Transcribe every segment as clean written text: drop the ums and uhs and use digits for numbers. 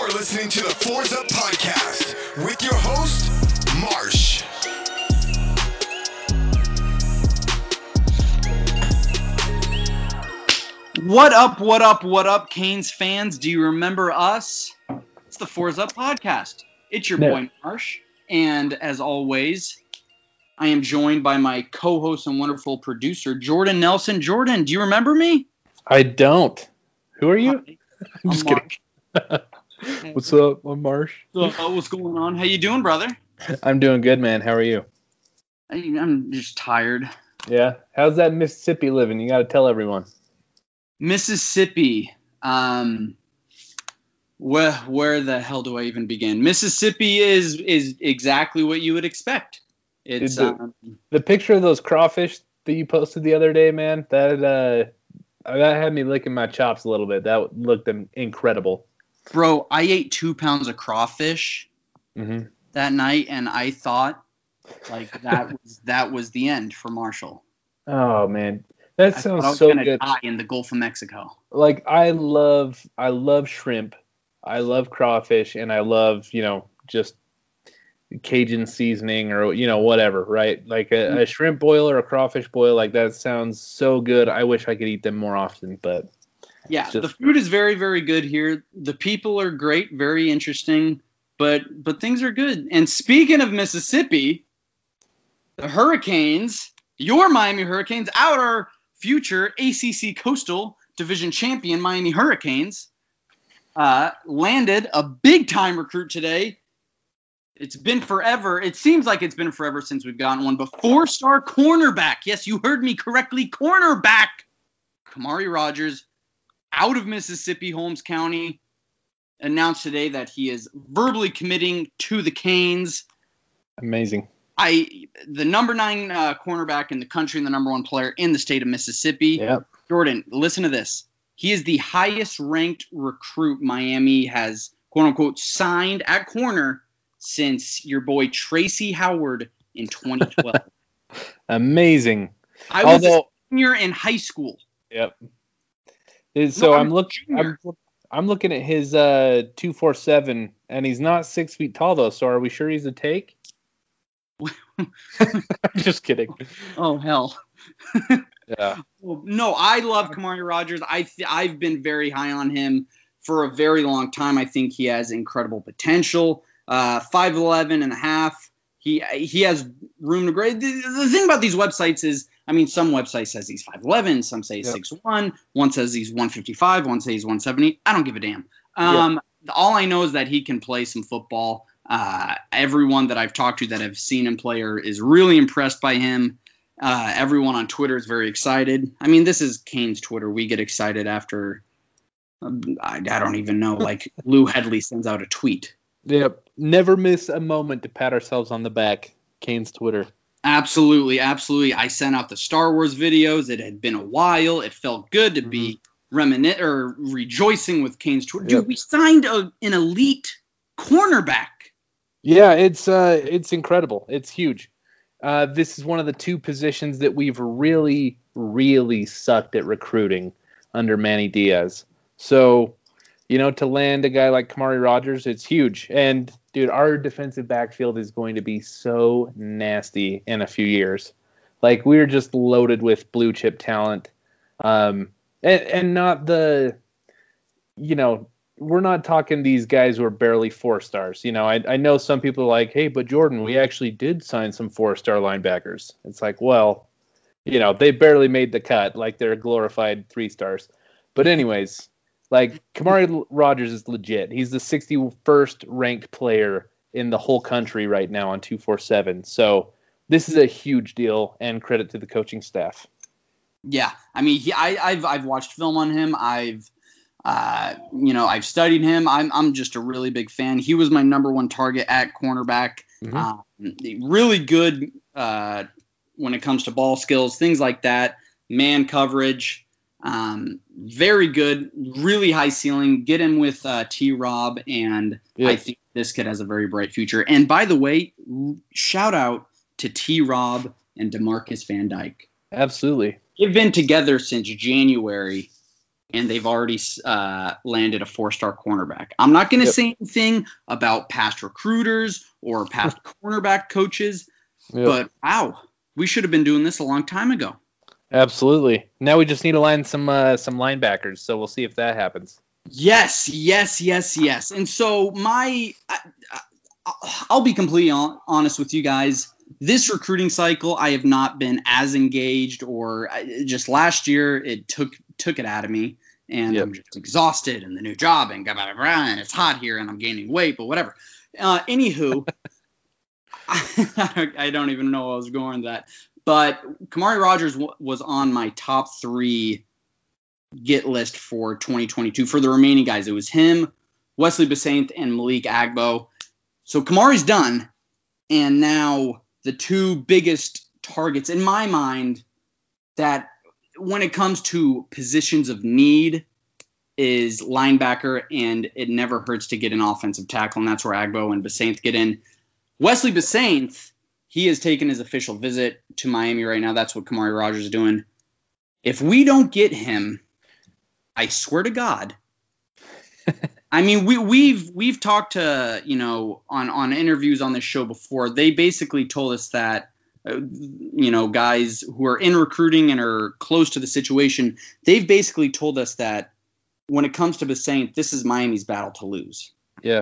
You're listening to the Fours Up Podcast with your host, Marsh. What up, Canes fans? Do you remember us? It's the Fours Up Podcast. It's your boy, Marsh. And as always, I am joined by my co-host and wonderful producer, Jordan Nelson. Jordan, do you remember me? I don't. Who are you? I'm just Marsh. kidding. What's up? I'm Marsh. What's going on? How you doing, brother? I'm doing good, man. How are you? I'm just tired. Yeah. How's that Mississippi living? You got to tell everyone. Mississippi. Where the hell do I even begin? Mississippi is exactly what you would expect. It's the picture of those crawfish that you posted the other day, man. That had me licking my chops a little bit. That looked incredible. Bro, I ate 2 pounds of crawfish that night, and I thought like that was the end for Marshall. Oh man, that sounds I was so gonna good. Die in the Gulf of Mexico. Like I love shrimp, I love crawfish, and I love just Cajun seasoning or whatever, right? Like a shrimp boil or a crawfish boil, like that sounds so good. I wish I could eat them more often, but yeah, the food is very, very good here. The people are great, very interesting, but things are good. And speaking of Mississippi, the Hurricanes, your Miami Hurricanes, our future ACC Coastal Division champion Miami Hurricanes, landed a big-time recruit today. It's been forever. It seems like it's been forever since we've gotten one, but 4-star cornerback. Yes, you heard me correctly. Cornerback. Kamari Rogers, out of Mississippi, Holmes County, announced today that he is verbally committing to the Canes. Amazing. The number 9 cornerback in the country and the number 1 player in the state of Mississippi. Yep. Jordan, listen to this. He is the highest ranked recruit Miami has, quote unquote, signed at corner since your boy Tracy Howard in 2012. Amazing. I was a senior in high school. Yep. So I'm looking at his 247, and he's not 6 feet tall though. So are we sure he's a take? Just kidding. Oh hell. Yeah. No, I love Kamari Rogers. I've been very high on him for a very long time. I think he has incredible potential. 5'11" and a half. He has room to grow. The thing about these websites is, I mean, some websites says he's 5'11", some say 6'1", one says he's 155, one says he's 170. I don't give a damn. All I know is that he can play some football. Everyone that I've talked to that have seen him play is really impressed by him. Everyone on Twitter is very excited. I mean, this is Canes Twitter. We get excited after, I don't even know, like Lou Headley sends out a tweet. Yep. Never miss a moment to pat ourselves on the back. Canes Twitter. Absolutely. I sent out the Star Wars videos. It had been a while. It felt good to be rejoicing with Canes Twitter. Dude, we signed an elite cornerback. Yeah, it's incredible. It's huge. This is one of the 2 positions that we've really, really sucked at recruiting under Manny Diaz. So, to land a guy like Kamari Rogers, it's huge. And, dude, our defensive backfield is going to be so nasty in a few years. Like, we're just loaded with blue chip talent. And not the, we're not talking these guys who are barely 4 stars. I know some people are like, hey, but Jordan, we actually did sign some 4-star linebackers. It's like, well, they barely made the cut. Like, they're glorified 3 stars. But anyways, like, Kamari Rogers is legit. He's the 61st ranked player in the whole country right now on 247. So this is a huge deal, and credit to the coaching staff. Yeah, I mean, I've watched film on him. I've studied him. I'm just a really big fan. He was my number 1 target at cornerback. Really good when it comes to ball skills, things like that. Man coverage. Very good, really high ceiling. Get him with T-Rob, and I think this kid has a very bright future. And by the way, shout out to T-Rob and DeMarcus Van Dyke. Absolutely. They've been together since January, and they've already landed a 4-star cornerback. I'm not going to say anything about past recruiters or past cornerback coaches, but wow, we should have been doing this a long time ago. Absolutely. Now we just need to line some linebackers, so we'll see if that happens. Yes. And so I'll be completely honest with you guys. This recruiting cycle, I have not been as engaged, or just last year it took it out of me, and I'm just exhausted, and the new job, and blah, blah, blah, and it's hot here, and I'm gaining weight, but whatever. Anywho, I don't even know I was going to that, but Kamari Rogers was on my top 3 get list for 2022 for the remaining guys. It was him, Wesley Bissainthe, and Malik Agbo. So Kamari's done, and now the 2 biggest targets in my mind that when it comes to positions of need is linebacker, and it never hurts to get an offensive tackle, and that's where Agbo and Bissainthe get in. Wesley Bissainthe, he has taken his official visit to Miami right now. That's what Kamari Rogers is doing. If we don't get him, I swear to God, I mean, we've talked to, on interviews on this show before. They basically told us that, guys who are in recruiting and are close to the situation, they've basically told us that when it comes to Bissainthe, this is Miami's battle to lose. Yeah,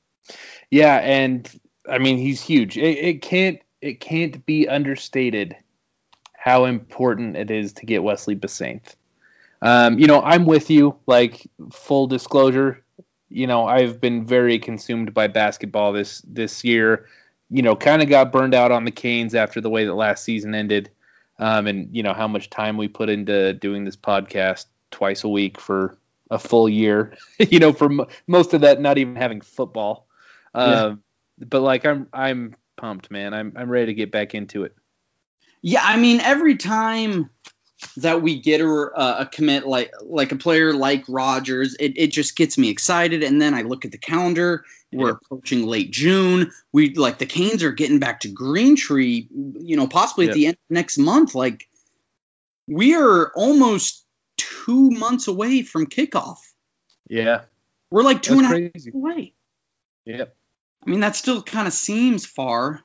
and I mean, he's huge. It can't be understated how important it is to get Wesley Bissainthe. I'm with you, like, full disclosure, I've been very consumed by basketball this year, kind of got burned out on the Canes after the way that last season ended. And how much time we put into doing this podcast twice a week for a full year, for most of that, not even having football. But like, I'm pumped, man. I'm ready to get back into it. Yeah. I mean, every time that we get a commit like a player like Rogers, it just gets me excited. And then I look at the calendar. We're approaching late June. The Canes are getting back to Greentree, possibly at the end of next month. Like, we are almost 2 months away from kickoff. Yeah. We're like 2.5 months away. Yep. I mean, that still kind of seems far,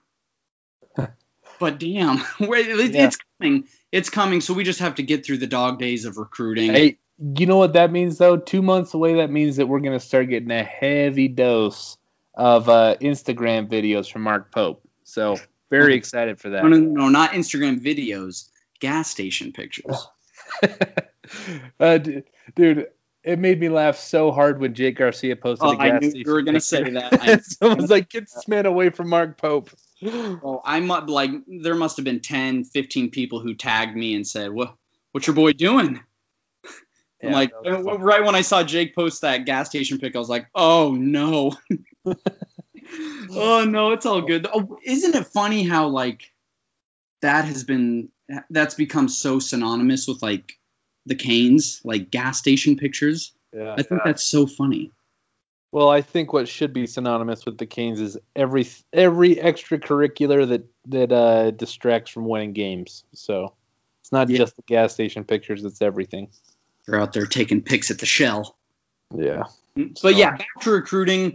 but damn, it's coming. It's coming, so we just have to get through the dog days of recruiting. Hey, you know what that means, though? 2 months away, that means that we're going to start getting a heavy dose of Instagram videos from Mark Pope. So, very excited for that. No, not Instagram videos. Gas station pictures. Dude, it made me laugh so hard when Jake Garcia posted a gas station. I knew you were going to say that. Someone's like, get this man away from Mark Pope. Well, there must have been 10, 15 people who tagged me and said, what's your boy doing? Yeah, right when I saw Jake post that gas station pic, I was like, oh no. Oh no, it's all good. Oh, isn't it funny how that's become so synonymous with the Canes, gas station pictures? Yeah. I think that's so funny. Well, I think what should be synonymous with the Canes is every extracurricular that distracts from winning games. So it's not just the gas station pictures; it's everything. They're out there taking pics at the Shell. Yeah. But back to recruiting.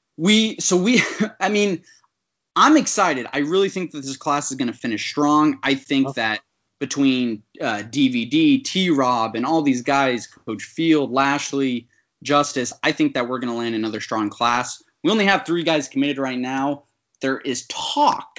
I mean, I'm excited. I really think that this class is going to finish strong. I think that between DVD, T-Rob, and all these guys, Coach Field, Lashley, Justice, I think that we're going to land another strong class. We only have 3 guys committed right now. There is talk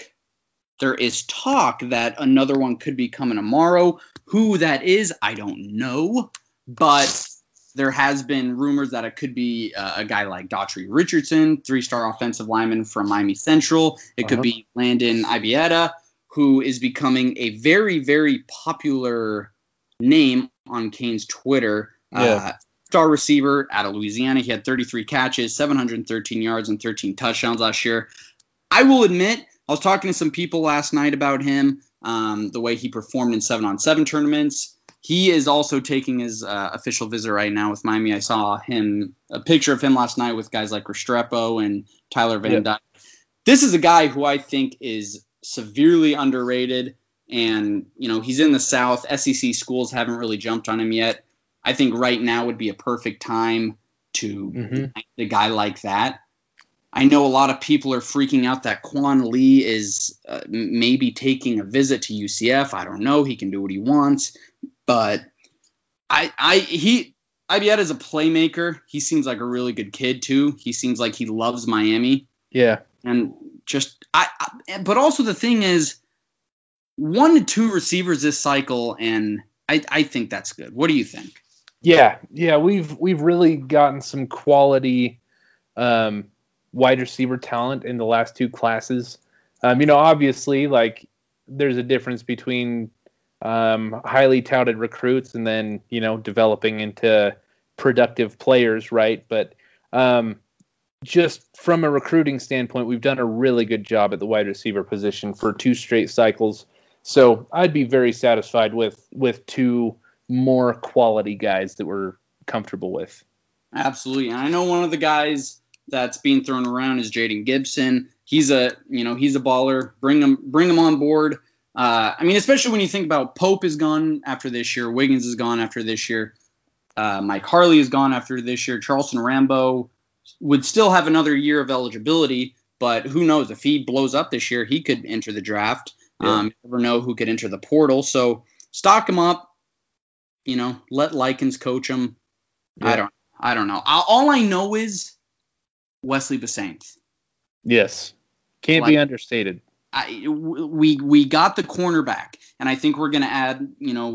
that another one could be coming tomorrow. Who that is, I don't know. But there has been rumors that it could be a guy like Daughtry Richardson, 3-star offensive lineman from Miami Central. It could be Landon Ibieta, who is becoming a very, very popular name on Canes Twitter. Star receiver out of Louisiana. He had 33 catches, 713 yards, and 13 touchdowns last year. I will admit, I was talking to some people last night about him, the way he performed in 7-on-7 tournaments. He is also taking his official visit right now with Miami. I saw a picture of him last night with guys like Restrepo and Tyler Van Dyke. This is a guy who I think is severely underrated, and he's in the South. SEC schools haven't really jumped on him yet. I think right now would be a perfect time to sign a guy like that. I know a lot of people are freaking out that Quan Lee is maybe taking a visit to UCF. I don't know. He can do what he wants, but Ibeat as a playmaker, he seems like a really good kid too. He seems like he loves Miami. Yeah, and just but also the thing is, 1 to 2 receivers this cycle, and I think that's good. What do you think? Yeah, we've really gotten some quality wide receiver talent in the last 2 classes. Obviously, like there's a difference between highly touted recruits and then developing into productive players, right? But just from a recruiting standpoint, we've done a really good job at the wide receiver position for 2 straight cycles. So I'd be very satisfied with 2 more quality guys that we're comfortable with. Absolutely. And I know one of the guys that's being thrown around is Jaden Gibson. He's a baller. Bring him on board. Especially when you think about Pope is gone after this year, Wiggins is gone after this year, Mike Harley is gone after this year, Charleston Rambo would still have another year of eligibility, but who knows, if he blows up this year, he could enter the draft. You never know who could enter the portal. So stock him up, let Likens coach him. Yeah. I don't know. All I know is Wesley Besainth. Yes. Can't be understated. We got the cornerback, and I think we're going to add,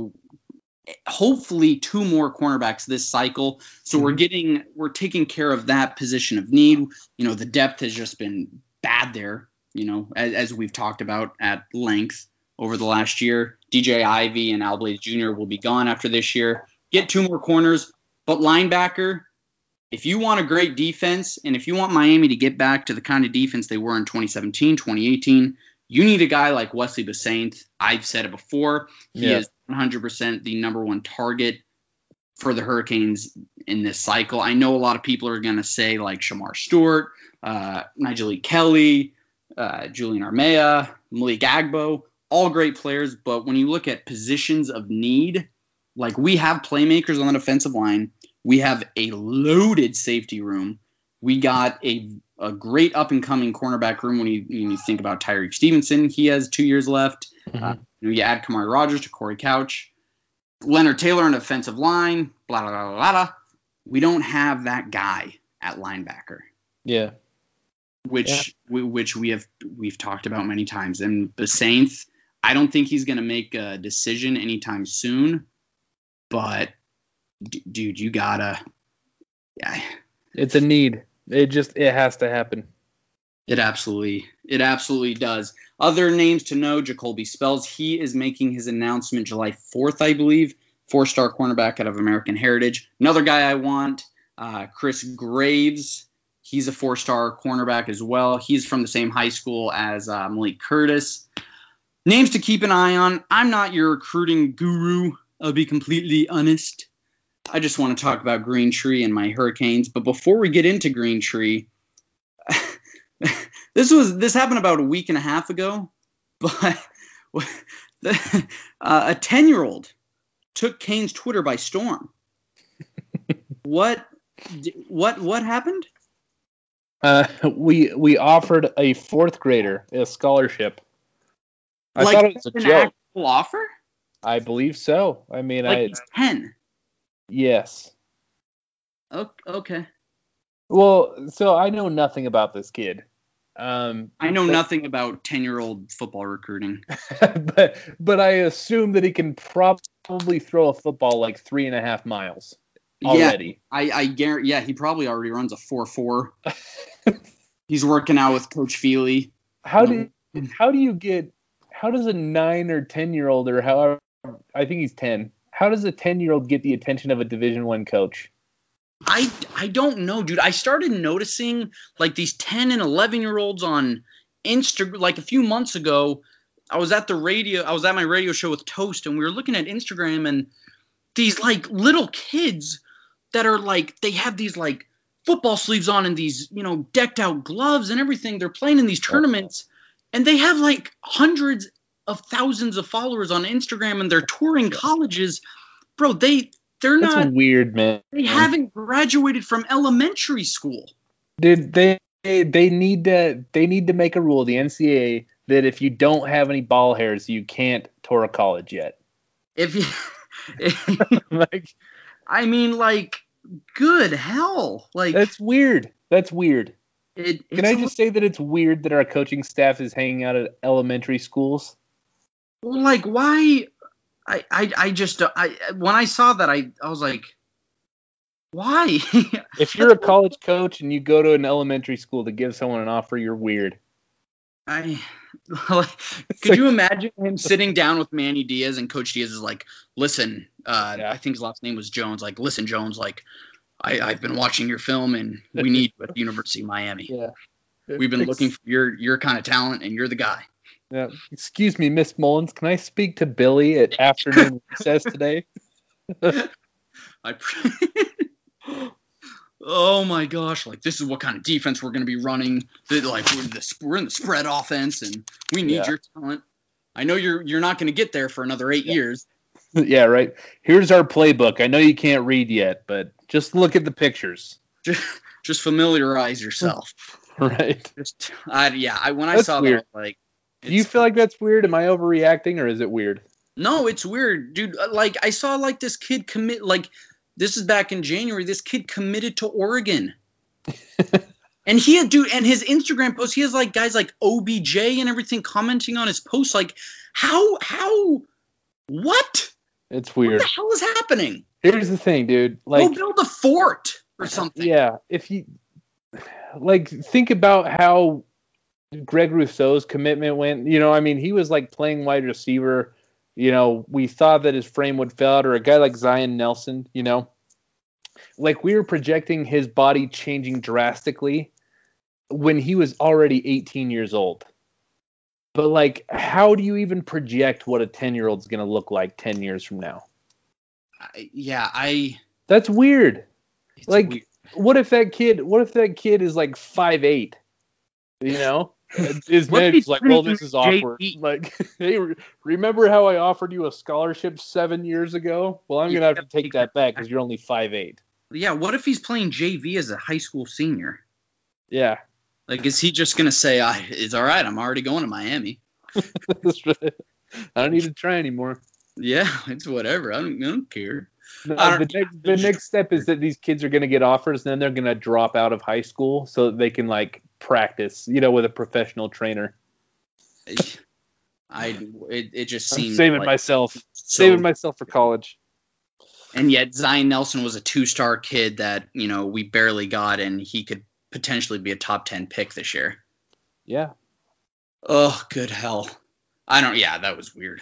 hopefully 2 more cornerbacks this cycle. So we're taking care of that position of need. The depth has just been bad there, as we've talked about at length over the last year. DJ Ivey and Al Blades Jr. will be gone after this year. Get 2 more corners, but linebacker, if you want a great defense and if you want Miami to get back to the kind of defense they were in 2017, 2018, you need a guy like Wesley Besainth. I've said it before. He is 100% the number 1 target for the Hurricanes in this cycle. I know a lot of people are going to say like Shamar Stewart, Nigel Kelly, Julian Armea, Malik Agbo, all great players. But when you look at positions of need, like we have playmakers on the defensive line. We have a loaded safety room. We got a great up-and-coming cornerback room when you think about Tyreek Stevenson. He has 2 years left. You add Kamari Rogers to Corey Couch. Leonard Taylor on the offensive line. Blah, blah, blah, blah, blah. We don't have that guy at linebacker. Yeah. Which we've talked about many times. And Besainth, I don't think he's going to make a decision anytime soon. But dude, you gotta. Yeah. It's a need. It has to happen. It absolutely does. Other names to know: Jacoby Spells. He is making his announcement July 4th, I believe. 4-star cornerback out of American Heritage. Another guy I want, Chris Graves. He's a 4-star cornerback as well. He's from the same high school as Malik Curtis. Names to keep an eye on. I'm not your recruiting guru. I'll be completely honest. I just want to talk about Green Tree and my Hurricanes. But before we get into Green Tree, this happened about a week and a half ago. But a 10-year-old took Canes Twitter by storm. What happened? We offered a 4th grader a scholarship. I thought it was a joke. Actual offer? I believe so. I mean, he's 10. Yes. Okay. Well, so I know nothing about this kid. I know nothing about 10-year-old football recruiting. but I assume that he can probably throw a football like 3.5 miles already. Yeah, I guarantee. Yeah, he probably already runs a 4.4. He's working out with Coach Feely. How does a 9 or 10-year-old or however, I think he's 10. How does a 10-year-old get the attention of a Division I coach? I don't know, dude. I started noticing like these 10 and 11-year-olds on Instagram. Like a few months ago, I was at my radio show with Toast, and we were looking at Instagram, and these like little kids that are like, they have these like football sleeves on and these, decked out gloves and everything. They're playing in these tournaments, and they have like hundreds of thousands of followers on Instagram, and they're touring colleges. Bro, they They're That's not weird, man. they haven't graduated from elementary school. Dude, they need to make a rule, the NCAA, that if you don't have any ball hairs, you can't tour a college yet. If you Like, I mean, like, good hell. Like, that's weird. That's weird. Can Can I just say that it's weird that our coaching staff is hanging out at elementary schools? like, why? I just when I saw that, I was like, why? If you're a college coach and you go to an elementary school to give someone an offer, you're weird. Could you imagine him sitting down with Manny Diaz and Coach Diaz is like, listen, I think his last name was Jones. Like, listen, Jones, like, I've been watching your film and we need you at the University of Miami. Yeah. We've been looking for your kind of talent and you're the guy. Yeah. Excuse me, Miss Mullins, can I speak to Billy at afternoon recess today? Oh my gosh! Like, this is what kind of defense we're going to be running. Like, we're in the spread offense, and we need your talent. I know you're not going to get there for another 8 years. Yeah, right. Here's our playbook. I know you can't read yet, but just look at the pictures. Just familiarize yourself. Right. When I saw weird. that, like, do you feel like that's weird? Am I overreacting, or is it weird? No, it's weird, dude. Like, I saw like this kid commit. Like, this is back in January. This kid committed to Oregon. And and his Instagram post, he has like guys like OBJ and everything commenting on his posts. Like, what? It's weird. What the hell is happening? Here's the thing, dude. Like, go build a fort or something. Yeah. If you like, think about how Greg Rousseau's commitment went. You know, I mean, he was like playing wide receiver. You know, we thought that his frame would fail out, or a guy like Zion Nelson, you know, like we were projecting his body changing drastically when he was already 18 years old. But like, how do you even project what a 10-year-old is going to look like 10 years from now? That's weird. Like, weird. What if that kid is like 5'8", you know? His man's like, well, this is awkward. Like, hey, remember how I offered you a scholarship 7 years ago? Well, I'm going to have to take that back because you're only 5'8". Yeah, what if he's playing JV as a high school senior? Yeah. Like, is he just going to say, it's all right, I'm already going to Miami? That's right. I don't need to try anymore. Yeah, it's whatever. I don't care. No, the next step is that these kids are going to get offers, and then they're going to drop out of high school so that they can, like, practice, you know, with a professional trainer. It just seems saving myself for college. And yet Zion Nelson was a 2-star kid that, you know, we barely got, and he could potentially be a top 10 pick this year. Yeah. Oh, good hell. That was weird.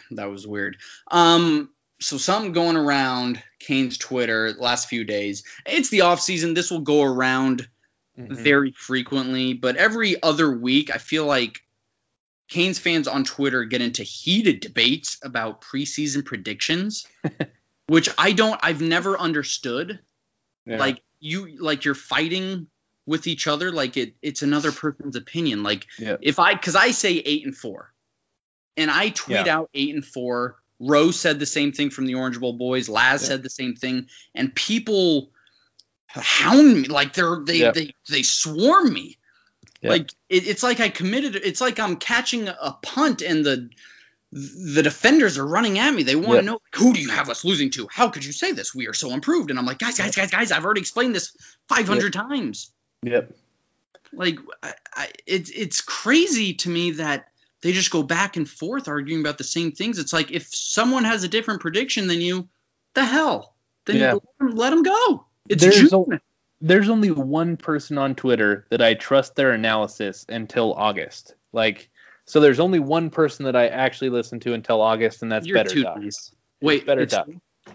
So something going around Canes Twitter the last few days. It's the off season. This will go around very frequently, but every other week I feel like Canes fans on Twitter get into heated debates about preseason predictions, which I've never understood. Yeah. Like you're fighting with each other. Like it's another person's opinion. Like because I say 8-4 and I tweet out 8-4, Rose said the same thing from the Orange Bowl boys. Laz said the same thing, and people hound me like they swarm me. Yeah. Like it's like I committed. It's like I'm catching a punt and the defenders are running at me. They want to know, who do you have us losing to? How could you say this? We are so improved. And I'm like, guys, I've already explained this 500 times. Yep. Like it's crazy to me that they just go back and forth arguing about the same things. It's like, if someone has a different prediction than you, the hell? Then let them go. There's only one person on Twitter that I trust their analysis until August. Like, so there's only one person that I actually listen to until August, and that's Better Duck. Nice. Wait, Better Duck.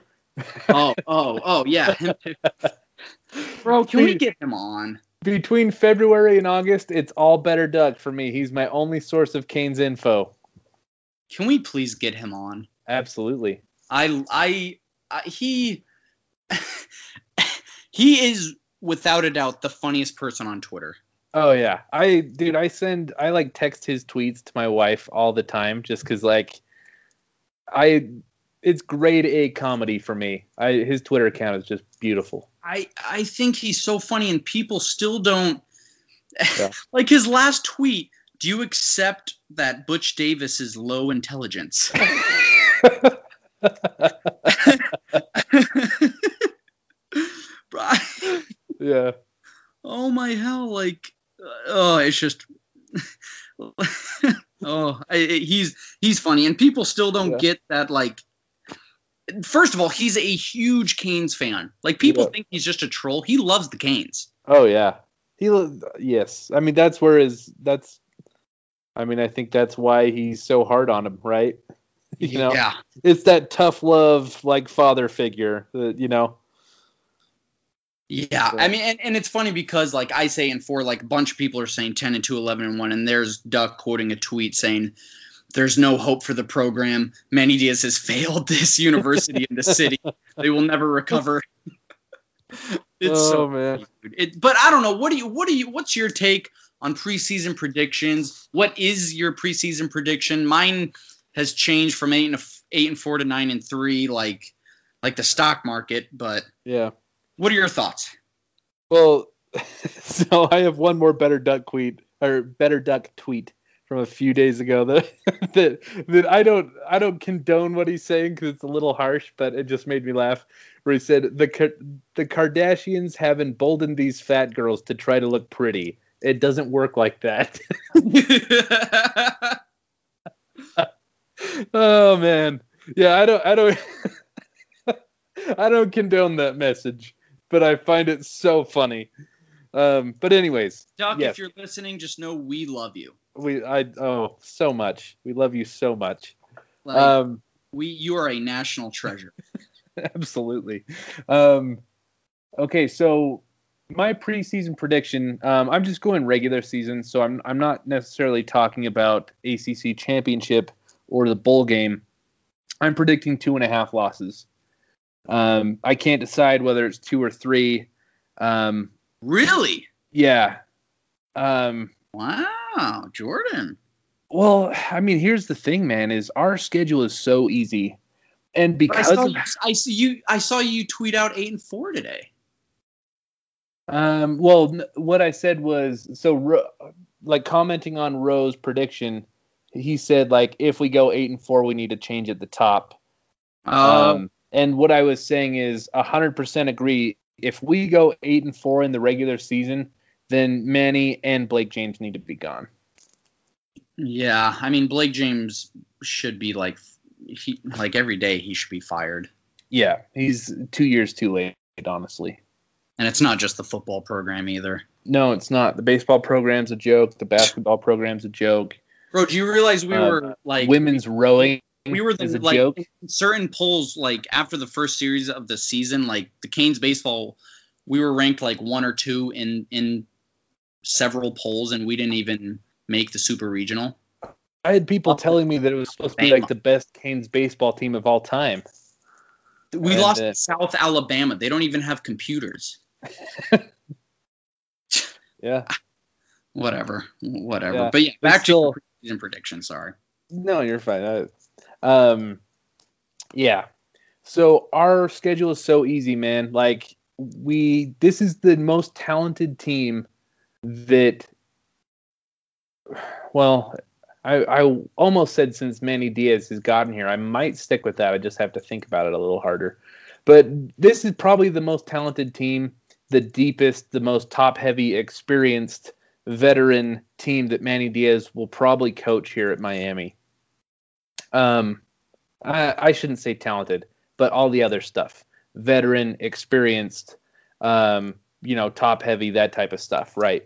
Oh, yeah. Bro, can we get him on? Between February and August, it's all Better Duck for me. He's my only source of Canes info. Can we please get him on? Absolutely. He is without a doubt the funniest person on Twitter. Oh yeah. I text his tweets to my wife all the time just cuz like I it's grade A comedy for me. His Twitter account is just beautiful. I think he's so funny, and people still don't Yeah. like his last tweet. Do you accept that Butch Davis is low intelligence? Yeah. Oh my hell! Like, oh, it's just, he's funny, and people still don't get that. Like, first of all, he's a huge Canes fan. Like, people think he's just a troll. He loves the Canes. Oh yeah. Yes. I mean, I think that's why he's so hard on him, right? You know? Yeah. It's that tough love, like, father figure, you know? Yeah. I mean, and it's funny because, like, I say in 4, like, a bunch of people are saying 10-2, 11-1, and there's Duck quoting a tweet saying, "There's no hope for the program. Manny Diaz has failed this university in the city. They will never recover." It's man. But I don't know. What's your take on preseason predictions? What is your preseason prediction? Mine has changed from 8-4 to 9-3, like the stock market. But yeah, what are your thoughts? Well, so I have one more better duck tweet from a few days ago that I don't condone what he's saying because it's a little harsh, but it just made me laugh. Where he said the Kardashians have emboldened these fat girls to try to look pretty. It doesn't work like that. Oh man, yeah, I don't I don't condone that message, but I find it so funny. But anyways, Duck, yes. If you're listening, just know we love you. So much. We love you so much. You are a national treasure. Absolutely. Okay, so my preseason prediction, I'm just going regular season, so I'm not necessarily talking about ACC championship or the bowl game. I'm predicting 2.5 losses. I can't decide whether it's 2 or 3. Really? Yeah. Wow, Jordan. Well, I mean, here's the thing, man, is our schedule is so easy. And because I saw you tweet out 8-4 today. Well, what I said was, like, commenting on Roe's prediction, he said, like, if we go 8-4, we need to change at the top. And what I was saying is 100% agree. If we go 8-4 in the regular season, then Manny and Blake James need to be gone. Yeah, I mean, Blake James should be every day he should be fired. Yeah, he's 2 years too late, honestly. And it's not just the football program either. No, it's not. The baseball program's a joke. The basketball program's a joke. Bro, do you realize we were like women's rowing? We were joke. In certain polls, like after the first series of the season, like the Canes baseball, we were ranked like 1 or 2 in several polls, and we didn't even make the super regional. I had people telling me that it was supposed to be like the best Canes baseball team of all time. We lost to South Alabama. They don't even have computers. Yeah. Whatever. Yeah. But yeah, back to preseason prediction. Sorry. No, you're fine. Yeah. So our schedule is so easy, man. Like this is the most talented team that. Well, I almost said since Manny Diaz has gotten here. I might stick with that. I just have to think about it a little harder. But this is probably the most talented team, the deepest, the most top-heavy, experienced veteran team that Manny Diaz will probably coach here at Miami. I shouldn't say talented, but all the other stuff. Veteran, experienced, top-heavy, that type of stuff, right?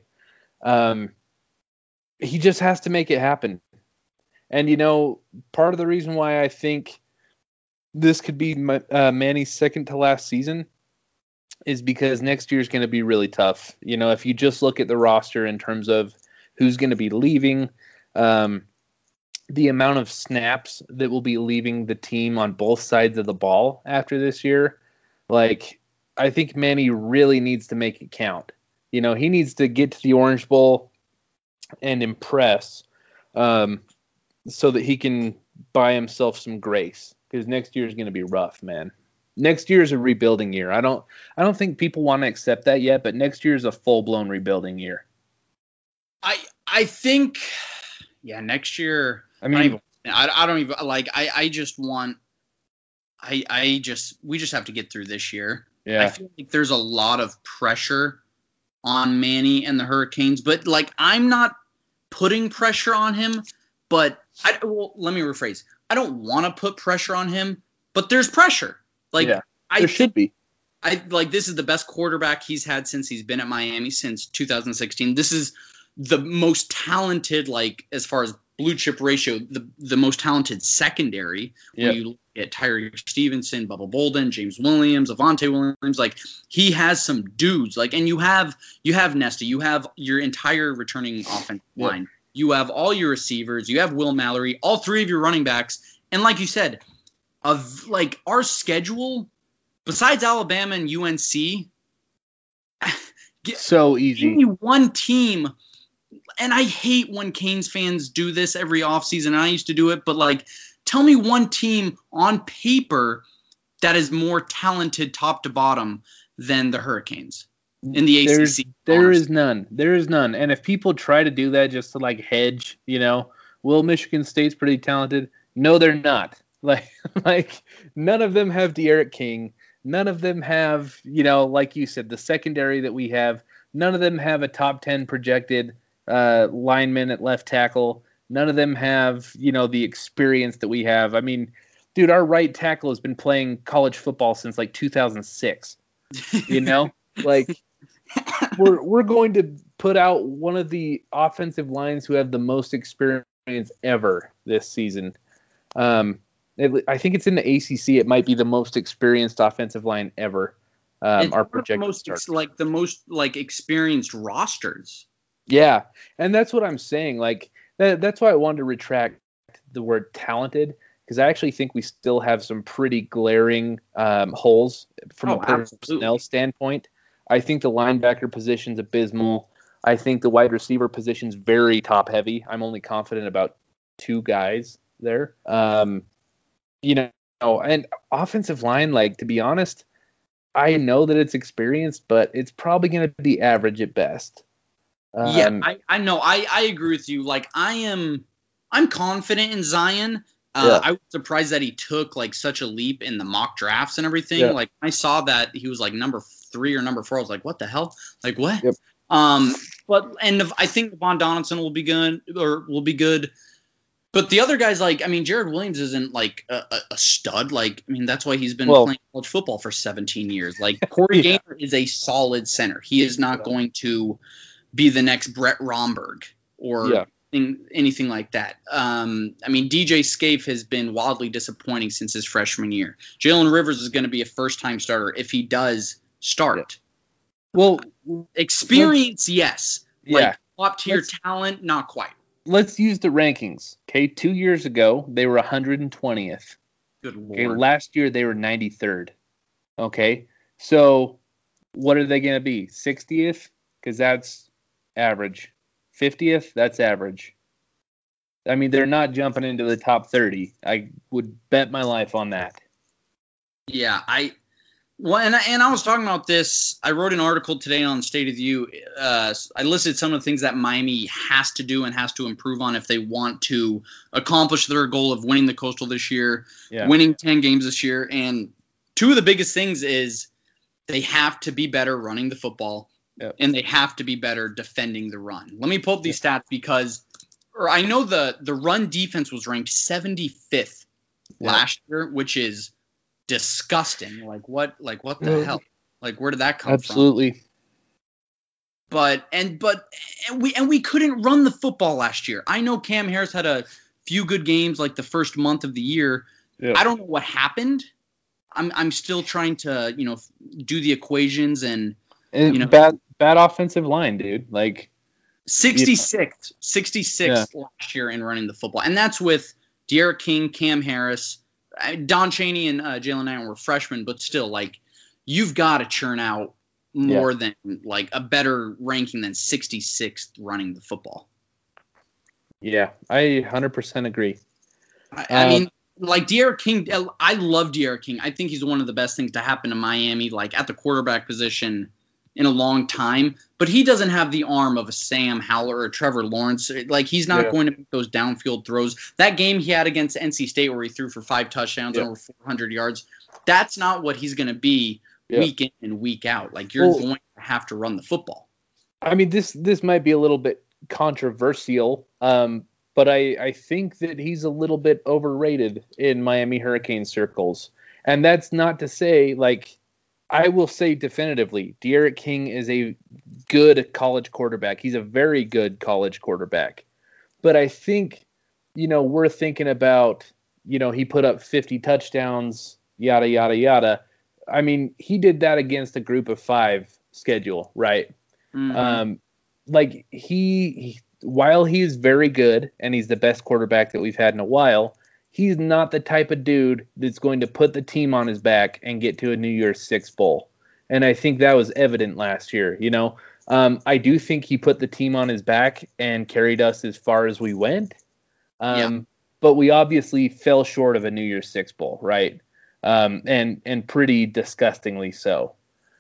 He just has to make it happen. And, part of the reason why I think this could be Manny's second to last season is because next year is going to be really tough. If you just look at the roster in terms of who's going to be leaving, the amount of snaps that will be leaving the team on both sides of the ball after this year, I think Manny really needs to make it count. He needs to get to the Orange Bowl and impress so that he can buy himself some grace. because next year is going to be rough, man. Next year is a rebuilding year. I don't think people want to accept that yet, but next year is a full-blown rebuilding year. I think, yeah, next year. I mean, I don't even like. I just want. We just have to get through this year. Yeah. I feel like there's a lot of pressure on Manny and the Hurricanes, but like I'm not putting pressure on him. But let me rephrase. I don't want to put pressure on him, but there's pressure. Like there should be. This is the best quarterback he's had since he's been at Miami since 2016. This is the most talented, like as far as blue chip ratio, the most talented secondary. Yeah. When you look at Tyreek Stevenson, Bubba Bolden, James Williams, Avante Williams, like he has some dudes. Like, and you have Nesta, you have your entire returning offensive line, you have all your receivers, you have Will Mallory, all three of your running backs, and like you said, of like our schedule, besides Alabama and UNC, so easy. Give me one team. And I hate when Canes fans do this every offseason. I used to do it, but like, tell me one team on paper that is more talented top to bottom than the Hurricanes in the ACC. There is none. There is none. And if people try to do that just to like hedge, Michigan State's pretty talented. No, they're not. Like none of them have De'Aaron King. None of them have, like you said, the secondary that we have. None of them have a top 10 projected lineman at left tackle. None of them have, the experience that we have. I mean, dude, our right tackle has been playing college football since like 2006. Like we're going to put out one of the offensive lines who have the most experience ever this season. I think it's in the ACC. It might be the most experienced offensive line ever. Our projected the most experienced rosters. Yeah, and that's what I'm saying. Like that's why I wanted to retract the word talented, because I actually think we still have some pretty glaring holes from a personnel standpoint. I think the linebacker position's abysmal. I think the wide receiver position's very top heavy. I'm only confident about 2 guys there. And offensive line, like, to be honest, I know that it's experienced, but it's probably going to be average at best. I know. I agree with you. Like, I'm confident in Zion. I was surprised that he took like such a leap in the mock drafts and everything. Yeah. Like, I saw that he was like number 3 or number 4. I was like, what the hell? Like, what? Yep. I think Von Donaldson will be good. But the other guys, like, I mean, Jared Williams isn't like a stud. Like, I mean, that's why he's been playing college football for 17 years. Like, Corey Gaynor is a solid center. He is not going to be the next Brett Romberg or anything like that. I mean, DJ Scaife has been wildly disappointing since his freshman year. Jalen Rivers is going to be a first-time starter if he does start. Well, experience, yes. Like, top-tier talent, not quite. Let's use the rankings. Okay, 2 years ago, they were 120th. Good Lord. Okay, last year, they were 93rd. Okay, so what are they going to be? 60th? Because that's average. 50th? That's average. I mean, they're not jumping into the top 30. I would bet my life on that. Yeah, I was talking about this. I wrote an article today on State of the U. I listed some of the things that Miami has to do and has to improve on if they want to accomplish their goal of winning the Coastal this year, winning 10 games this year. And 2 of the biggest things is they have to be better running the football, and they have to be better defending the run. Let me pull up these stats because I know the run defense was ranked 75th last year, which is disgusting. Like what the hell? Like, where did that come from? Absolutely. But we couldn't run the football last year. I know Cam Harris had a few good games like the first month of the year. I don't know what happened. I'm still trying to, do the equations and bad offensive line, dude. Like 66th last year in running the football. And that's with De'Aaron King, Cam Harris, Don Chaney and Jalen Knight were freshmen, but still, like, you've got to churn out more than, like, a better ranking than 66th running the football. Yeah, I 100% agree. I mean, like De'Aaron King, I love De'Aaron King. I think he's one of the best things to happen to Miami, like at the quarterback position in a long time. But he doesn't have the arm of a Sam Howell or a Trevor Lawrence. Like, he's not going to make those downfield throws. That game he had against NC State where he threw for 5 touchdowns and over 400 yards, that's not what he's going to be week in and week out. Like, you're going to have to run the football. I mean, this might be a little bit controversial, but I think that he's a little bit overrated in Miami Hurricane circles. And that's not to say, like, I will say definitively, De'Aaron King is a good college quarterback. He's a very good college quarterback. But I think, we're thinking about, he put up 50 touchdowns, yada, yada, yada. I mean, he did that against a group of 5 schedule, right? Mm-hmm. Like, while he is very good and he's the best quarterback that we've had in a while, he's not the type of dude that's going to put the team on his back and get to a New Year's Six bowl. And I think that was evident last year. I do think he put the team on his back and carried us as far as we went. But we obviously fell short of a New Year's Six bowl, right? And pretty disgustingly so.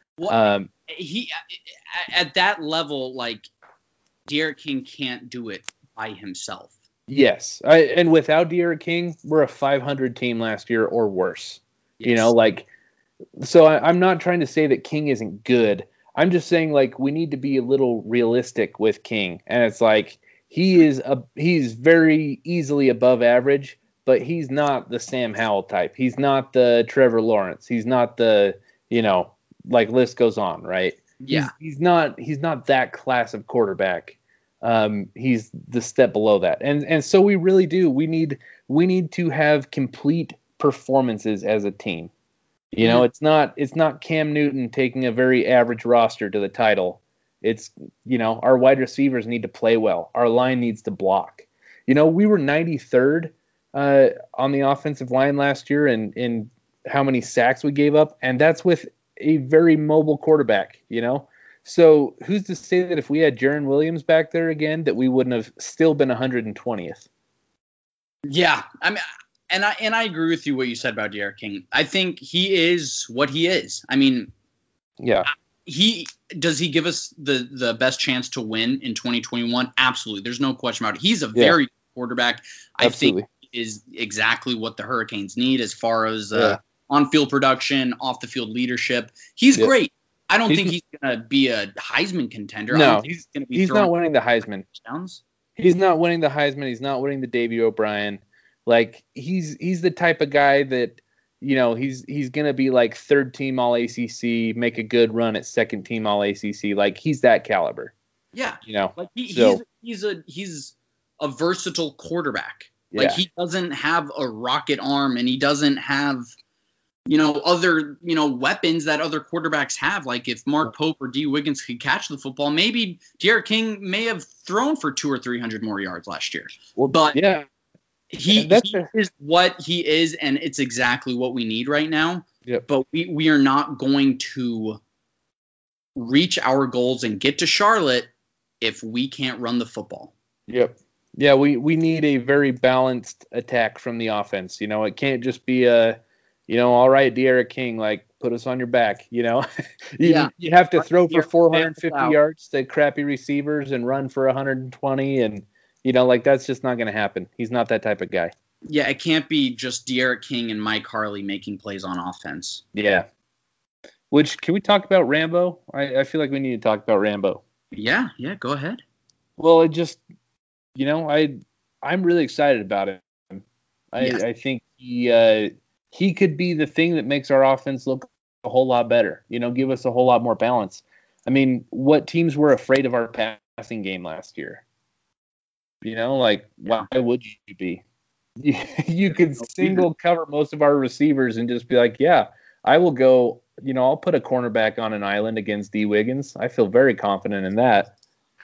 He at that level, like, De'Aaron King can't do it by himself. Yes, and without De'Aaron King, we're a 500 team last year or worse. Yes. So I'm not trying to say that King isn't good. I'm just saying, like, we need to be a little realistic with King, and it's like he's very easily above average, but he's not the Sam Howell type. He's not the Trevor Lawrence. He's not the list goes on, right? Yeah, he's not that class of quarterback. He's the step below that. And so we really do. We need to have complete performances as a team. It's not Cam Newton taking a very average roster to the title. It's, our wide receivers need to play well. Our line needs to block. We were 93rd on the offensive line last year in how many sacks we gave up. And that's with a very mobile quarterback, So who's to say that if we had Jarren Williams back there again, that we wouldn't have still been 120th? Yeah, I mean, and I agree with you what you said about De'Aaron King. I think he is what he is. I mean, yeah, does he give us the best chance to win in 2021? Absolutely, there's no question about it. He's a very good quarterback. I think he is exactly what the Hurricanes need as far as on-field production, off-the-field leadership. He's great. I don't think he's going to be a Heisman contender. No, he's not winning the Heisman. He's not winning the Heisman. He's not winning the Davey O'Brien. Like, he's the type of guy that, he's going to be like 3rd team All ACC, make a good run at 2nd team All ACC. Like, he's that caliber. Yeah. Like he's a versatile quarterback. Like, he doesn't have a rocket arm, and he doesn't have other, weapons that other quarterbacks have. Like, if Mark Pope or D. Wiggins could catch the football, maybe De'Aaron King may have thrown for 200 or 300 more yards last year. Well, but he is what he is, and it's exactly what we need right now. Yep. But we are not going to reach our goals and get to Charlotte if we can't run the football. Yep. Yeah, we need a very balanced attack from the offense. It can't just be all right, De'Aaron King, like, put us on your back, you have to throw for 450 yards to crappy receivers and run for 120, and, that's just not going to happen. He's not that type of guy. Yeah, it can't be just De'Aaron King and Mike Harley making plays on offense. Yeah. Can we talk about Rambo? I feel like we need to talk about Rambo. Yeah, go ahead. Well, it just, I'm really excited about it. I think he could be the thing that makes our offense look a whole lot better, give us a whole lot more balance. I mean, what teams were afraid of our passing game last year? Why would you be? You could single cover most of our receivers and just be like, yeah, I will go, I'll put a cornerback on an island against D. Wiggins. I feel very confident in that.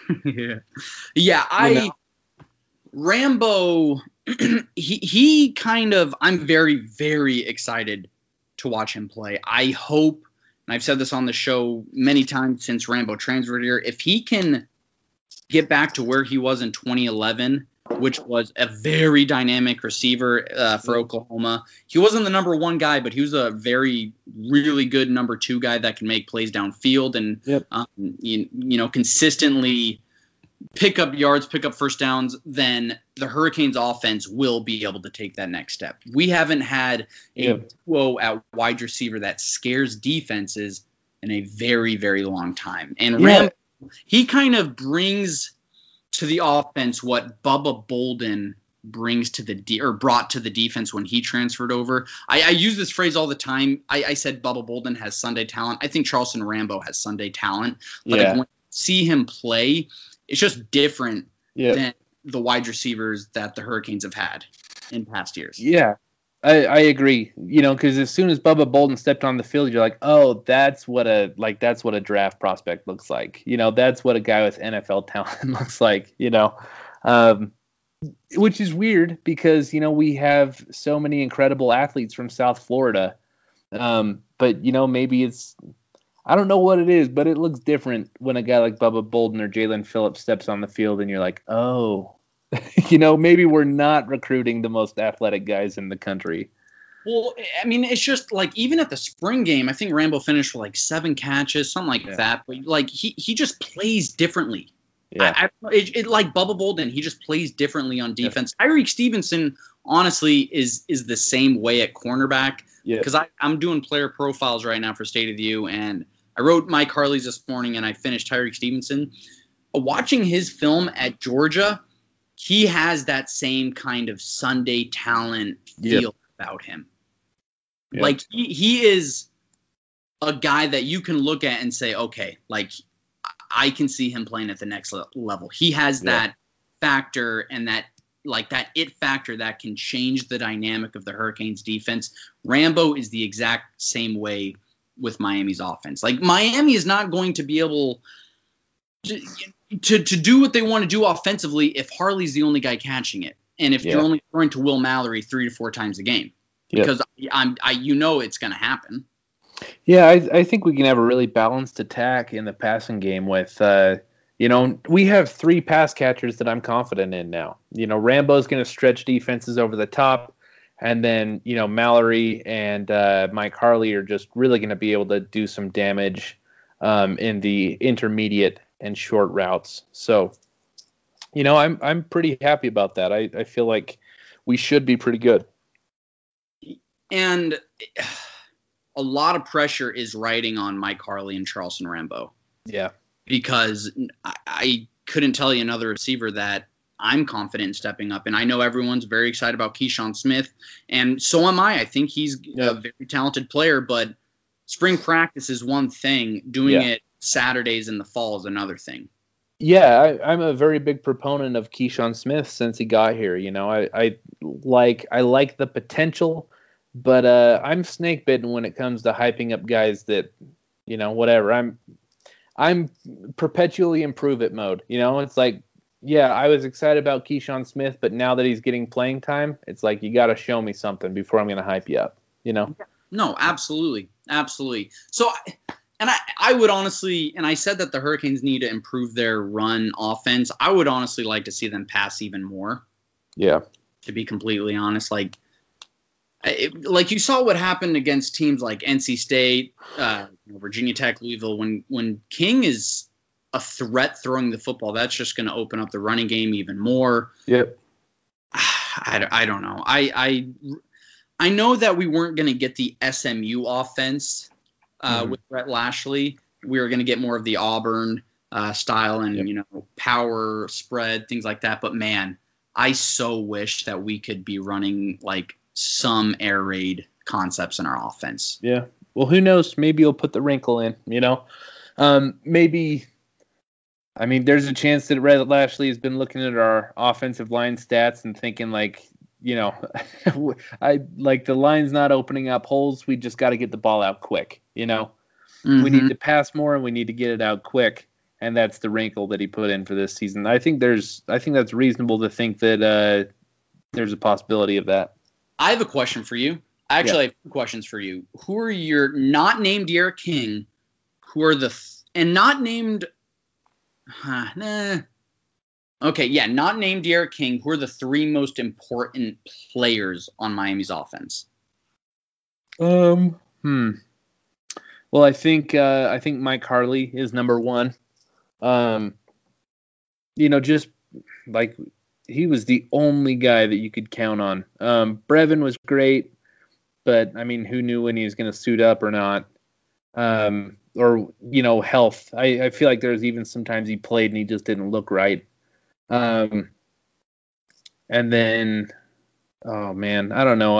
Rambo, he kind of, I'm very, very excited to watch him play. I hope, and I've said this on the show many times since Rambo transferred here, if he can get back to where he was in 2011 which was a very dynamic receiver for Oklahoma. He wasn't the number one guy, but he was a really good number two guy that can make plays downfield and consistently pick up yards, pick up first downs. Then the Hurricanes offense will be able to take that next step. We haven't had a duo at wide receiver that scares defenses in a very, very long time. And Rambo, he kind of brings to the offense what Bubba Bolden brings to brought to the defense when he transferred over. I use this phrase all the time. I said Bubba Bolden has Sunday talent. I think Charleston Rambo has Sunday talent. Like when you see him play, it's just different than the wide receivers that the Hurricanes have had in past years. Yeah, I agree. Because as soon as Bubba Bolden stepped on the field, you're like, oh, that's what a draft prospect looks like. That's what a guy with NFL talent looks like. Which is weird because we have so many incredible athletes from South Florida. But maybe it's, I don't know what it is, but it looks different when a guy like Bubba Bolden or Jalen Phillips steps on the field and you're like, oh, maybe we're not recruiting the most athletic guys in the country. Well, I mean, it's just like even at the spring game, I think Rambo finished with like 7 catches, something like that. But like he just plays differently. Yeah. Like Bubba Bolden, he just plays differently on defense. Yeah. Tyreek Stevenson, honestly, is the same way at cornerback. Because I'm doing player profiles right now for State of the U, and I wrote Mike Harley's this morning, and I finished Tyreek Stevenson. Watching his film at Georgia, he has that same kind of Sunday talent feel about him. Yep. Like he is a guy that you can look at and say, okay, like I can see him playing at the next level. He has that factor and that it factor that can change the dynamic of the Hurricanes defense. Rambo is the exact same way with Miami's offense. Like Miami is not going to be able to do what they want to do offensively if Harley's the only guy catching it. And if you're only throwing to Will Mallory 3 to 4 times a game, because it's going to happen. Yeah. I think we can have a really balanced attack in the passing game with, we have 3 pass catchers that I'm confident in now. Rambo's going to stretch defenses over the top. And then, Mallory and Mike Harley are just really going to be able to do some damage in the intermediate and short routes. So, I'm pretty happy about that. I feel like we should be pretty good. And a lot of pressure is riding on Mike Harley and Charleston Rambo. Yeah. Because I couldn't tell you another receiver that I'm confident in stepping up. And I know everyone's very excited about Keyshawn Smith, and so am I. I think he's a very talented player, but spring practice is one thing. Doing it Saturdays in the fall is another thing. Yeah, I'm a very big proponent of Keyshawn Smith since he got here. I like the potential, but I'm snake bitten when it comes to hyping up guys that, whatever. I'm perpetually improve it mode. It's like, I was excited about Keyshawn Smith, but now that he's getting playing time, it's like, you got to show me something before I'm going to hype you up, No, absolutely. Absolutely. So, and I would honestly, and I said that the Hurricanes need to improve their run offense. I would honestly like to see them pass even more. Yeah. To be completely honest, like you saw what happened against teams like NC State, Virginia Tech, Louisville. When King is a threat throwing the football, that's just going to open up the running game even more. Yep. I don't know. I know that we weren't going to get the SMU offense with Brett Lashley. We were going to get more of the Auburn style and power spread, things like that. But man, I so wish that we could be running like some air raid concepts in our offense. Yeah. Well, who knows? Maybe you'll put the wrinkle in, maybe. I mean, there's a chance that Brett Lashley has been looking at our offensive line stats and thinking like, I like the line's not opening up holes. We just got to get the ball out quick. We need to pass more and we need to get it out quick. And that's the wrinkle that he put in for this season. I think that's reasonable to think that there's a possibility of that. I have a question for you. Actually, I have 2 questions for you. Who are your not named D'Eriq King? Who are and not named? Okay, yeah, not named D'Eriq King. Who are the three most important players on Miami's offense? Well, I think Mike Harley is number one. Just like he was the only guy that you could count on. Brevin was great, but I mean, who knew when he was going to suit up or not? Or health. I feel like there's even sometimes he played and he just didn't look right. And then, oh man, I don't know.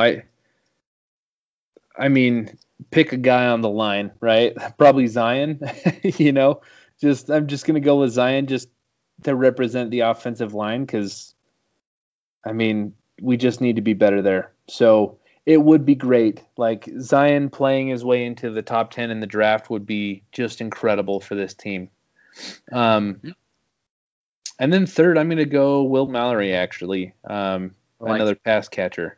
I mean, pick a guy on the line, right? Probably Zion. I'm just gonna go with Zion just to represent the offensive line because, I mean, we just need to be better there. So it would be great. Like Zion playing his way into the top 10 in the draft would be just incredible for this team. And then third, I'm going to go Will Mallory, actually. Another pass catcher.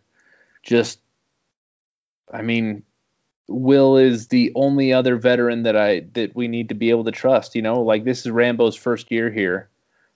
Will is the only other veteran that we need to be able to trust. Like this is Rambo's first year here.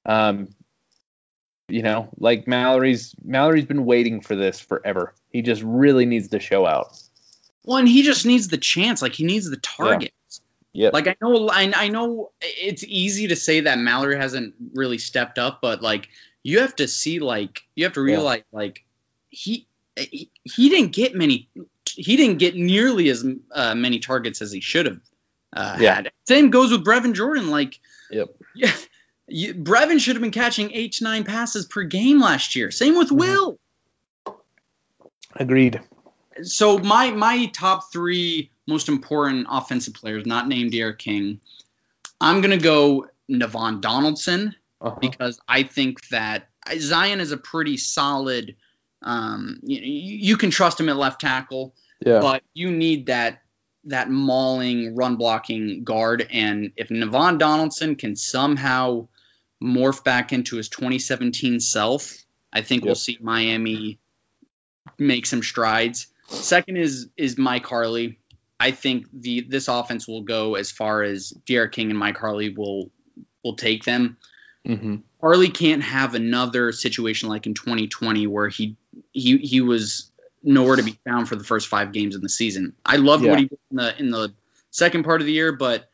Like Mallory's been waiting for this forever. He just really needs to show out. Well, and he just needs the chance. Like he needs the target. Yeah. Like I know it's easy to say that Mallory hasn't really stepped up, but like you have to realize like he didn't get nearly as many targets as he should have had. Same goes with Brevin Jordan. Like, Brevin should have been catching 8 to 9 passes per game last year. Same with Will. Agreed. So my top 3 most important offensive players, not named D'Eriq King, I'm going to go Navon Donaldson because I think that Zion is a pretty solid you can trust him at left tackle, but you need that mauling, run-blocking guard. And if Navon Donaldson can somehow morph back into his 2017 self, I think we'll see Miami make some strides. Second is Mike Harley. I think this offense will go as far as D'Eriq King and Mike Harley will take them. Mm-hmm. Harley can't have another situation like in 2020 where he was nowhere to be found for the first 5 games in the season. I loved what he did in the second part of the year, but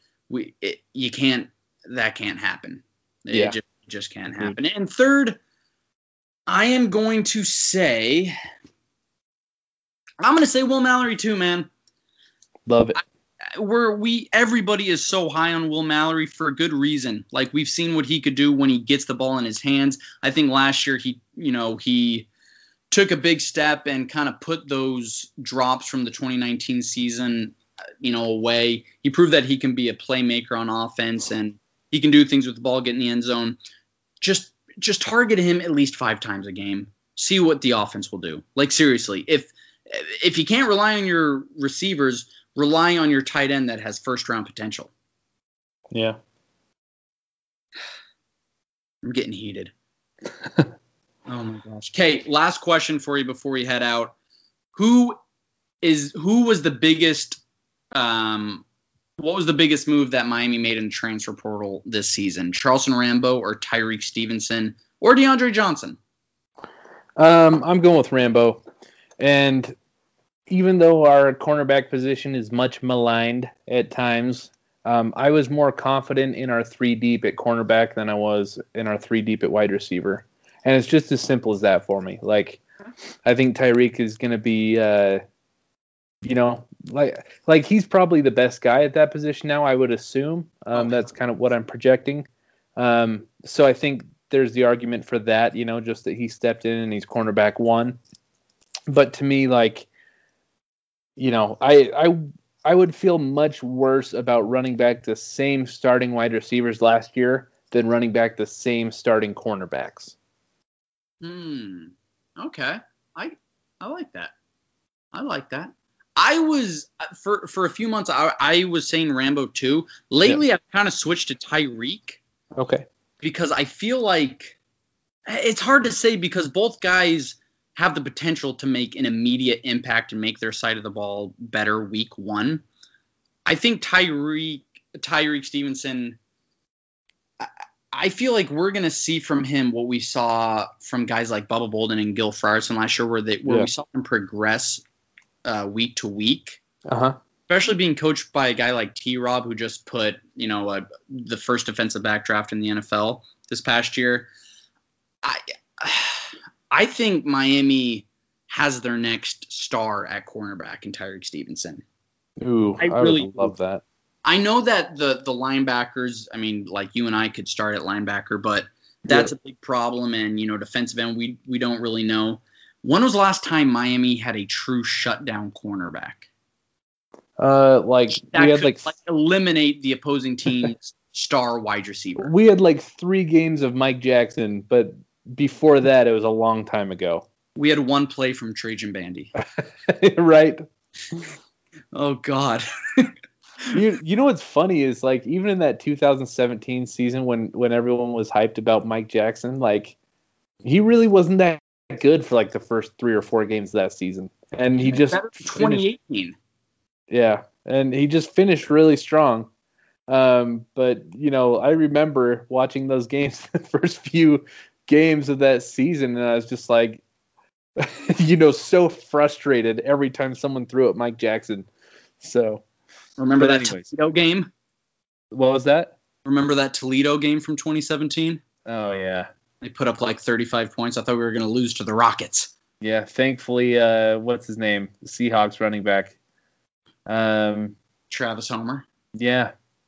that can't happen. It just can't happen. And third, I am going to say Will Mallory too, man. Love it. Everybody is so high on Will Mallory for a good reason. Like we've seen what he could do when he gets the ball in his hands. I think last year he took a big step and kind of put those drops from the 2019 season, away. He proved that he can be a playmaker on offense and he can do things with the ball, get in the end zone. Just target him at least 5 times a game. See what the offense will do. Like seriously, if you can't rely on your receivers, rely on your tight end that has first-round potential. Yeah. I'm getting heated. Oh, my gosh. Okay, last question for you before we head out. Who was the biggest what was the biggest move that Miami made in the transfer portal this season? Charleston Rambo or Tyreek Stevenson or DeAndre Johnson? I'm going with Rambo. And even though our cornerback position is much maligned at times, I was more confident in our 3 deep at cornerback than I was in our 3 deep at wide receiver. And it's just as simple as that for me. Like, I think Tyreek is going to be, like he's probably the best guy at that position now, I would assume. That's kind of what I'm projecting. So I think there's the argument for that, just that he stepped in and he's cornerback 1. But to me, like, I would feel much worse about running back the same starting wide receivers last year than running back the same starting cornerbacks. Okay. I like that. I like that. I was for a few months I was saying Rambo too. Lately I've kind of switched to Tyreek. Okay. Because I feel like it's hard to say because both guys have the potential to make an immediate impact and make their side of the ball better week 1. I think Tyreek Stevenson, I feel like we're going to see from him what we saw from guys like Bubba Bolden and Gil Frierson last year, where we saw him progress week to week. Uh-huh. Especially being coached by a guy like T-Rob, who just put, the first defensive back draft in the NFL this past year. I think Miami has their next star at cornerback in Tyrique Stevenson. Ooh, I really would love that. I know that the linebackers, I mean, like you and I could start at linebacker, but that's a big problem. And, defensive end, we don't really know. When was the last time Miami had a true shutdown cornerback? Eliminate the opposing team's star wide receiver. We had 3 games of Mike Jackson, but before that, it was a long time ago. We had one play from Trajan Bandy. Right. Oh, God. You know what's funny is even in that 2017 season when everyone was hyped about Mike Jackson, he really wasn't that good for the first 3 or 4 games of that season, and he just 2018. Yeah, and he just finished really strong. But I remember watching those games, the first few games of that season, and I was just so frustrated every time someone threw at Mike Jackson. So. Remember that Toledo game? What was that? Remember that Toledo game from 2017? Oh, yeah. They put up 35 points. I thought we were going to lose to the Rockets. Yeah, thankfully, what's his name? The Seahawks running back. Travis Homer. Yeah.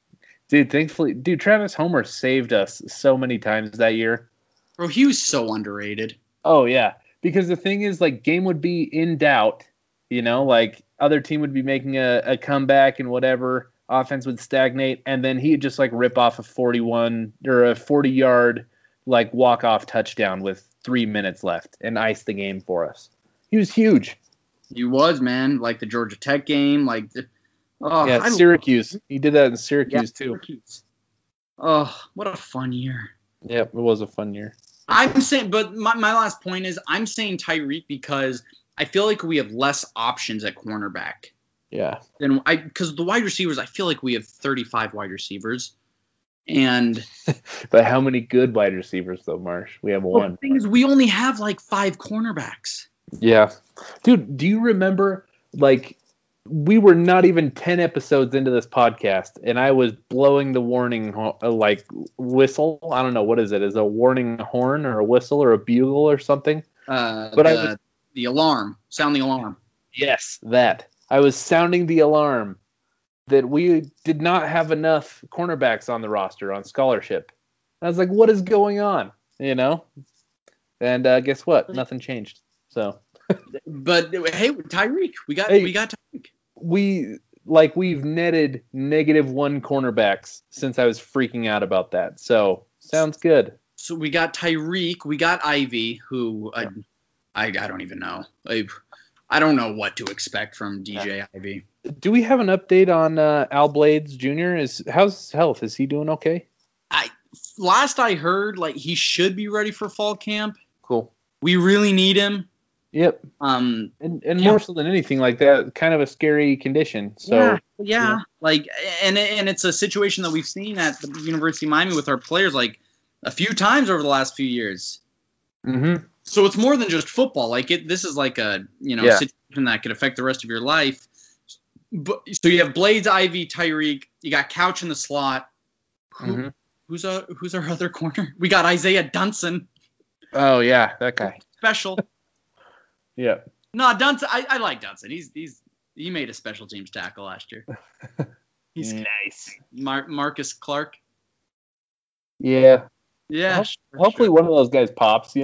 Dude, Travis Homer saved us so many times that year. Bro, he was so underrated. Oh, yeah. Because the thing is, game would be in doubt, other team would be making a comeback and whatever, offense would stagnate, and then he'd just rip off a 41 or a 40-yard walk-off touchdown with 3 minutes left and ice the game for us. He was huge. He was, man. The Georgia Tech game, Syracuse. He did that in Syracuse too. Syracuse. Oh, what a fun year. Yep, it was a fun year. I'm saying, but my last point is I'm saying Tyrique because I feel like we have less options at cornerback. Yeah. Because the wide receivers, I feel like we have 35 wide receivers. And but how many good wide receivers though, Marsh? We have one. The thing is, we only have 5 cornerbacks. Yeah. Dude, do you remember we were not even 10 episodes into this podcast and I was blowing the warning whistle. I don't know, what is it? Is it a warning horn or a whistle or a bugle or something? The alarm. Sound the alarm. Yes, that. I was sounding the alarm that we did not have enough cornerbacks on the roster on scholarship. I was like, what is going on? And guess what? Nothing changed. So. But hey, Tyrique, we got Tyrique. We've netted -1 cornerbacks since I was freaking out about that. So sounds good. So we got Tyrique, we got Ivy, who I don't even know. I don't know what to expect from DJ Ivy. Do we have an update on Al Blades Jr.? How's his health? Is he doing okay? Last I heard, he should be ready for fall camp. Cool. We really need him. Yep. And more so than anything, that kind of a scary condition. So yeah. And it's a situation that we've seen at the University of Miami with our players a few times over the last few years. Mm-hmm. So it's more than just football. This is a situation that could affect the rest of your life. But so you have Blades, Ivy, Tyrique. You got Couch in the slot. Who's our other corner? We got Isaiah Dunson. Oh yeah, that guy. Special. Yeah. No, Dunson. I like Dunson. He made a special teams tackle last year. He's nice. Marcus Clark. Yeah. Yeah. Hopefully one of those guys pops.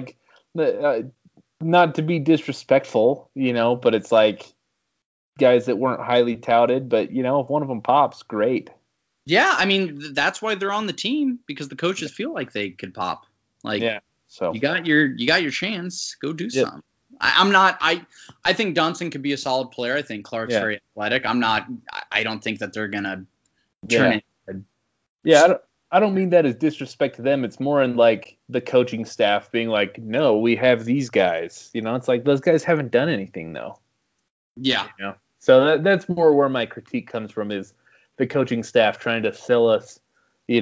Not to be disrespectful, but it's guys that weren't highly touted. But if one of them pops, great. Yeah, I mean that's why they're on the team because the coaches feel like they could pop. So you got your chance. Go do something. I think Dunson could be a solid player. I think Clark's very athletic. I don't think that they're gonna turn it. Yeah, I don't mean that as disrespect to them. It's more in the coaching staff being no, we have these guys. It's those guys haven't done anything though. Yeah. So that's more where my critique comes from is the coaching staff trying to sell us,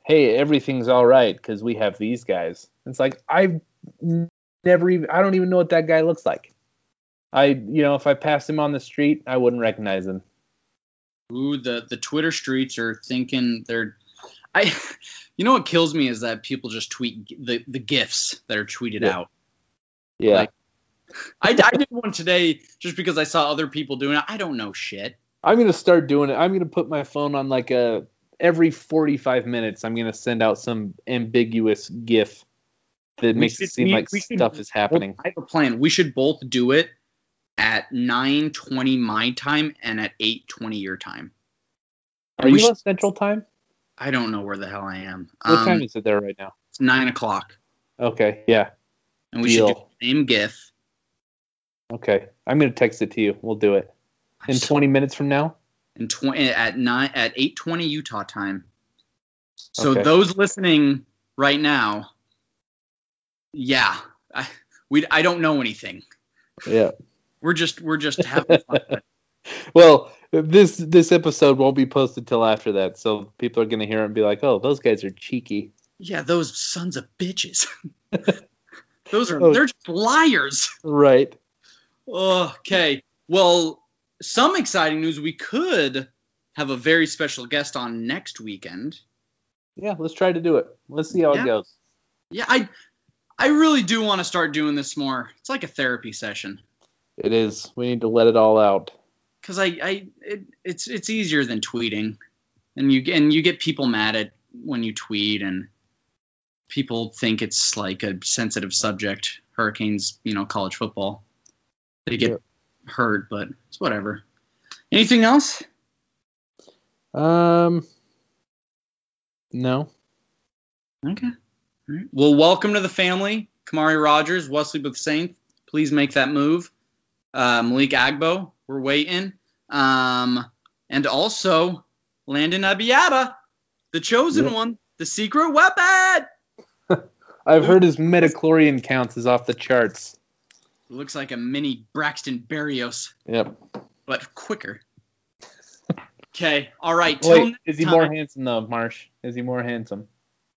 hey, everything's all right because we have these guys. It's like, I don't even know what that guy looks like. If I passed him on the street, I wouldn't recognize him. Ooh, the Twitter streets are thinking you know what kills me is that people just tweet the GIFs that are tweeted out. Yeah. Like, I did one today just because I saw other people doing it. I don't know shit. I'm going to start doing it. I'm going to put my phone on like every 45 minutes, I'm going to send out some ambiguous GIF that makes it seem like stuff is happening. I have a plan. We should both do it at 9:20 my time and at 8:20 your time. Are you on Central Time? I don't know where the hell I am. What time is it there right now? It's 9:00. Okay, yeah. And we should do the same GIF. Okay, I'm going to text it to you. We'll do it. In 20 minutes from now? At 8:20 Utah time. So those listening right now, yeah, I don't know anything. Yeah. We're just having fun. Well, this episode won't be posted till after that, so people are going to hear it and be like, "Oh, those guys are cheeky." Yeah, those sons of bitches. They're just liars. Right. Okay. Well, some exciting news. We could have a very special guest on next weekend. Yeah, let's try to do it. Let's see how it goes. Yeah, I really do want to start doing this more. It's like a therapy session. It is. We need to let it all out. Because it's easier than tweeting, and you get people mad at when you tweet, and people think it's like a sensitive subject. Hurricanes, college football, they get hurt, but it's whatever. Anything else? No. Okay. All right. Well, welcome to the family, Kamari Rogers, Wesley Booth Saint. Please make that move. Malik Agbo, we're waiting. And also Landon Abiata, the chosen one, the secret weapon. I've heard his metachlorian counts is off the charts. It looks like a mini Braxton Berrios. Yep. But quicker. Okay. All right. Wait, is he more handsome though, Marsh? Is he more handsome?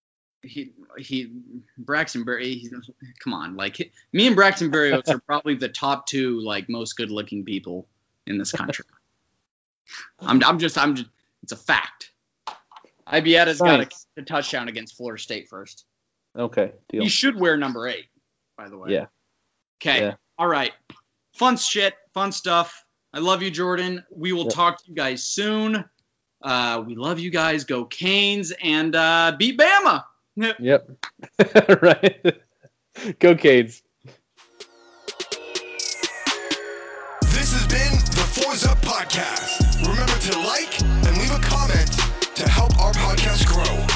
Braxton Berrios. Come on, like me and Braxton Berrios are probably the top two like most good-looking people in this country. I'm just. It's a fact. Ibieta's got a touchdown against Florida State first. Okay, deal. He should wear number 8, by the way. Yeah. Okay. Yeah. All right. Fun shit. Fun stuff. I love you, Jordan. We will talk to you guys soon. We love you guys. Go Canes and beat Bama. Yep. Right. Go Canes. This has been the Fours Up Podcast. Remember to like and leave a comment to help our podcast grow.